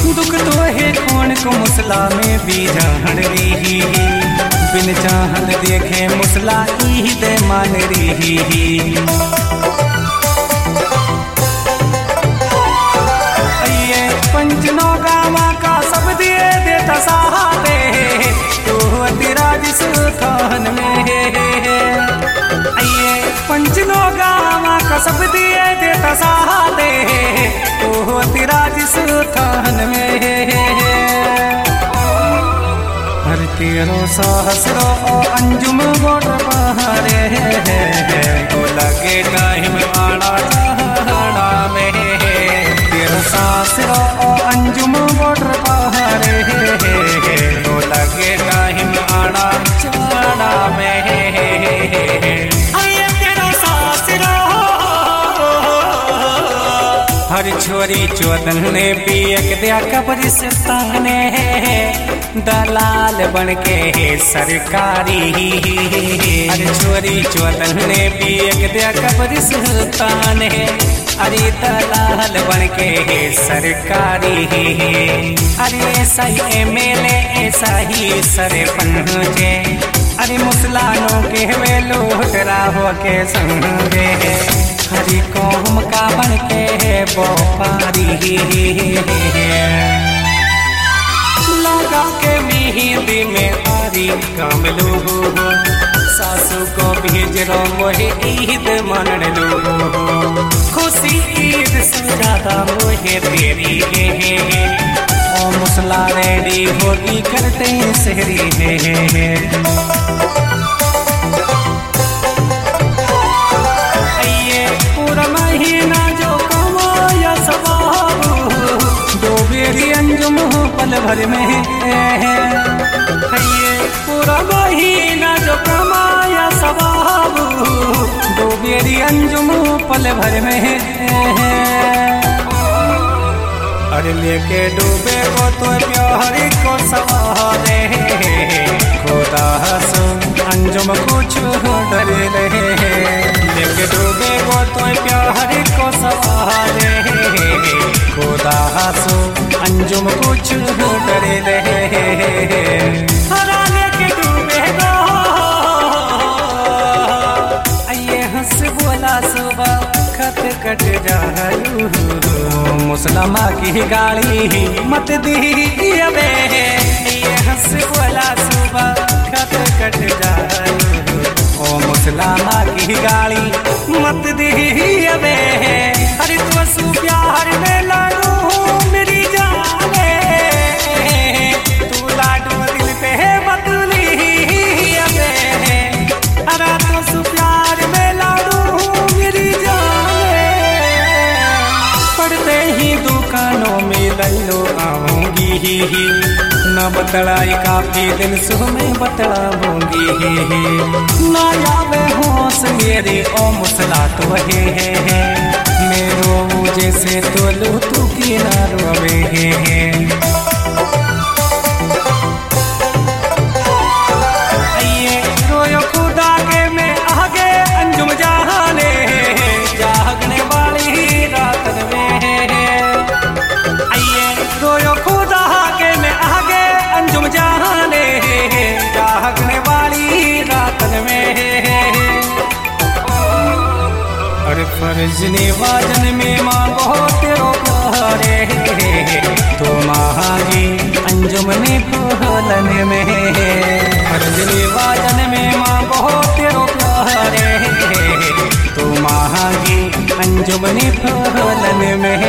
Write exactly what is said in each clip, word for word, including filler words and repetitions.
दुख तो है कौन को मुसला में भी जान रही, बिन चाहन देखे मुसला ही दे मान रही। ये पंचनो गावा का सब दिए देता सहारे, तो तेरा जिस थान में ये पंचनो गावा का सब दिए देता सहारे, तो तेरा जिस थान में हर तेरो सहस्रो अंजुम गोट बहारे, तो लगे टाइम आड़ा चढ़ा में तेरो सहस्रो अंजुम गोट बहारे, तो लगे टाइम आड़ा चढ़ा में हर छोरी चौदन ने पियक दिया कब्रिस्ताने, दलाल बन के सरकारी। हर छोरी चौदन ने पियक दिया कब्रिस्ताने, अरे दलाल बन के सरकारी। अरे ऐसा ही एम एल ए ऐसा ही सरपंचे, अरे मुसलानों के वे लोटरा हो के संगे, हरी कौम का बन के बोपारी। लगा के मेहंदी में आरी कमलू, सासू को भेज रो मोहे ईद मन लो, खुशी ईद से ज्यादा मोहे तेरी है। ओ मुसला रेडी होगी करते शहरी है। महीना जो कमाया सबाबू, दो बेरी अंजुम पल भर में है। ये पूरा महीना जो कमाया सबाबू, दो बेरी अंजुम पल भर में है। अरे लेके डूबे को तो प्यार को सवारे, खुदा हंसो अंजुम कुछ डर रहे, लेके डूबे को तो प्यार को सवारे, खुदा हंसो अंजुम कुछ डर रहे। हरा लेके डूबे गो ये हंस बोला सुबह खत कट जालू, मुसलमा की गाली मत दी अबे, ये हंस बोला सुबह खत कट जालू, ओ मुसलमा की गाली मत दी अबे। अरे तू सु प्यार में लाडू मेरी जाने, तू लाडू दिल पे बदली अबे, अरे तू सु प्यार में लाडू मेरी जाने, पढ़ते ही दुकानों में लल्लो आऊंगी, न बतलाई काफी दिन सो में बतलाऊंगी, ना आवे होश मेरे ओ मुसला तो है, मेरो जैसे तो लो तू की ना रोवे है। ये रोयो खुदा के में आगे अंजुम जाने, जागने वाली रात में ये रोयो खुदा के में आगे अंजुम जाने, जागने वाली रात में। अरे फर्ज निभाजन में मांगो तेरो प्यारे, तो मांगी अंजुम ने फूलन में। फर्ज निभाजन में मांगो तेरो प्यारे, तो मांगी अंजुम ने फूलन में।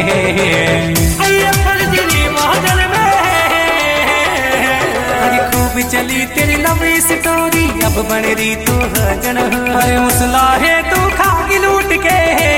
फर्ज निभाजन में खूब चली तेरी लंबी स्टोरी, अब बन रही तू हजन। अरे मुसला है तू खागी लूट के,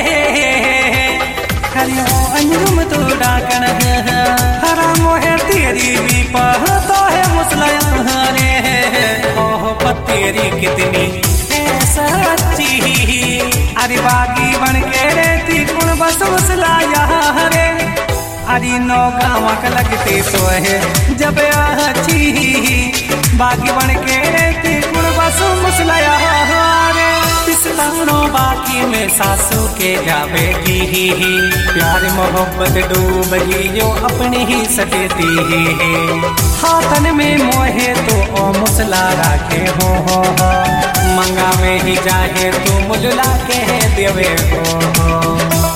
हरियो अंजुम तू डाकन, हराम है तेरी भी पह तो है मुसला रे, ओह पतेरी कितनी है सच्ची। अरे बागी बन के रहती कुण बस मुसला यहाँ रे, अरे नौ गाँव का लगते तो है जब अच्छी, बागी बन के रहती कुण बस मुसला रे। पिसतानो बाकी में सासू के जावेगी ही ही प्यार मोहब्बत डूब गई अपने ही सकेती ही हाथन में मोहे तो ओ मुसला राखे हो हो हो मंगा में ही जाहे तो मुजला के देवे हो हो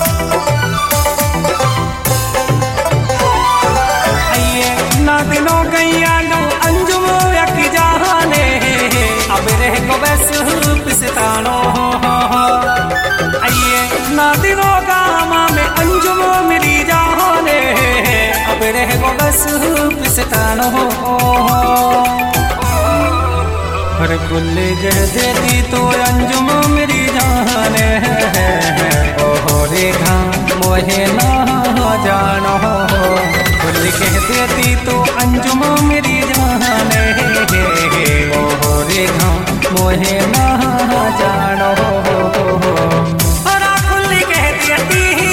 ना दिनों गैया लो अंजुम यक जहाने अब रह को बस पिसतानो आइए ना दिनों गामा में अंजुम मेरी जहाने अब रह को बस पिसतानो हर गुल्ले गह देती तो अंजुम मेरी जाने ओ रेखा मोहे ना जानो फुल कह देती तो अंजुम मेरी जाने ओ रेखा मोहे ना जानो हरा फुल कह देती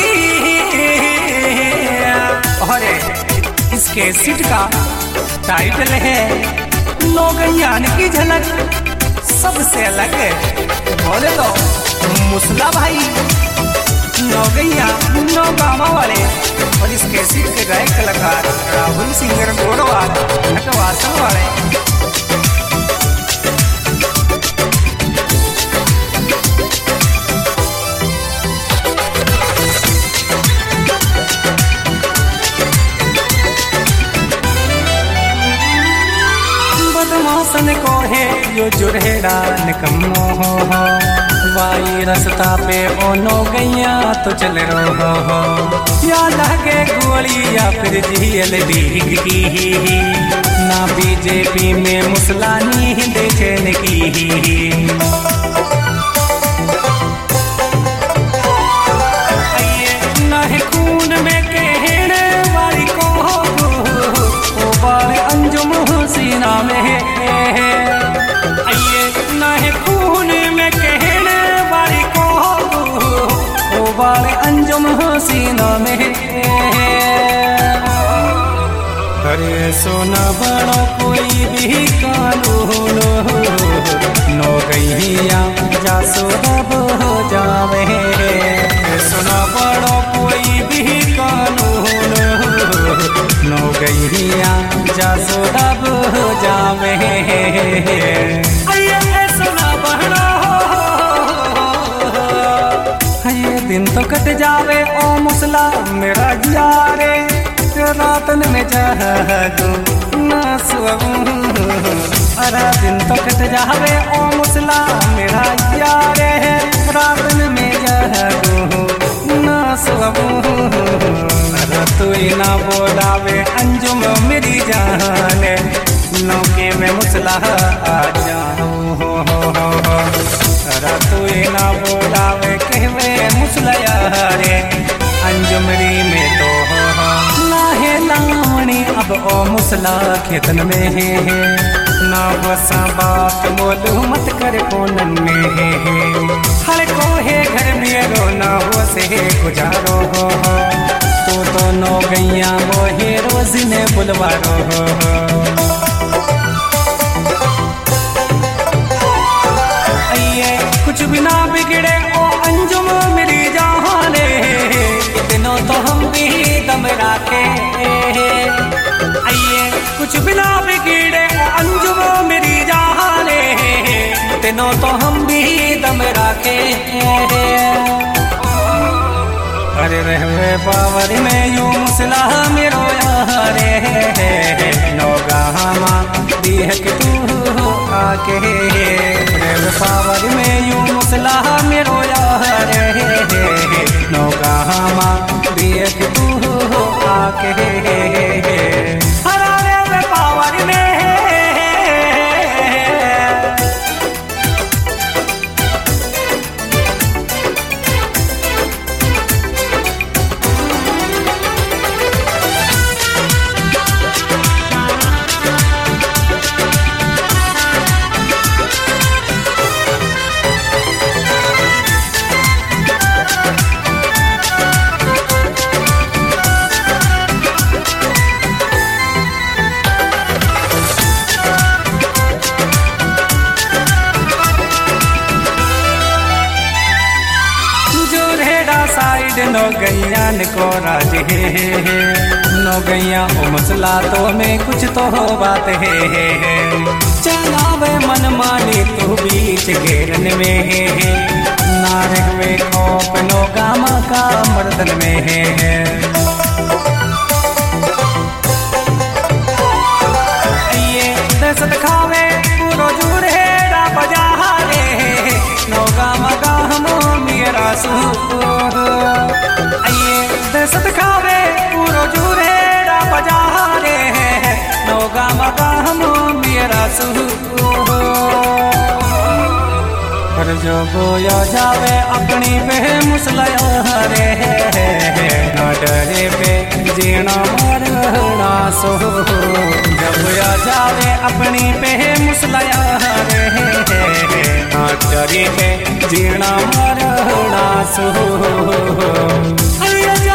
और इसके सीट का टाइटल है नौगैयान की झलक सबसे अलग बोले तो मुसला भाई नौगैया नौ गामा वाले और इस कैसेट के गायक कलाकार राहुल सिंगर गोड़वाल नटवासन वाले बदमाशन को है यो जुरहेड़ा निकम्मो हो हो वाई रास्ता पे ओ नो गैया तो चल रो हो या लगे गोली या फिर जेल डीग की ना बीजेपी में मुसलानी देचन की आइए ना है खून में कहने वाली को ओ बार अंजुम सीना में आइए ना है खून में कहने वाली को ओ बार अंजुम सीना में अरे सोना बड़ा कोई भी कानून नो गैया जा सुरब हो जावे सोना बड़ा कोई भी कानून नो गैया जा सुरब हो जावे सोना बड़ा ये दिन तो कट जावे ओ मुसला मेरा यारे रातन में जागू ना सुबू अरा दिन तो कट जावे ओ मुसला मेरा यारे रातन में जागू ना सुबू अरा तू ना बोलावे अंजुम मेरी जान नौके में मुसला आ जाऊं हो हो हो अरा तू ना बोलावे कहवे मुसला यारे अंजुमरी में तो लाहे लावणी अब ओ मुसला खेतन में है ना बसा बात बोलू मत कर फोनन में है हर को है घर में रोना हो से गुजारो हो तो तो नो गैया वो है रोज ने बुलवारो हो आइए कुछ भी ना बिगड़े ओ अंजुम मेरी जाने इतनो तो हम भी दम राखे आइए कुछ भी ना बिगड़े ओ अंजुम मेरी जाने इतनो तो हम भी दम राखे अरे रहवे पावर में यूं मुसला मेरो यारे नौगामा दीहक तू आके रहवे पावर में यूं मुसला मेरो यारे नौगामा दीहक तू आके हरावे पावर में नो गैयान को राज है, नो गैया ओ मसला तो में कुछ तो बात है। चलावे मन मानी तू बीच घेरन में है, नारक में खोप नो गामा का मर्दन में है। ये दसत खावे पूरो जूर है रा बजारे, नो गामा का हम मेरा सू। ये दसत खावे पूरो जूर है रा बजारे, नो गामा का हम मेरा सू। पर जो बोया जावे अपनी पे मुसलया रे, ना डरे पे जीना मरना सो। जब बोया जावे अपनी पे मुसलया रे, ना डरे पे जीना मरना सो।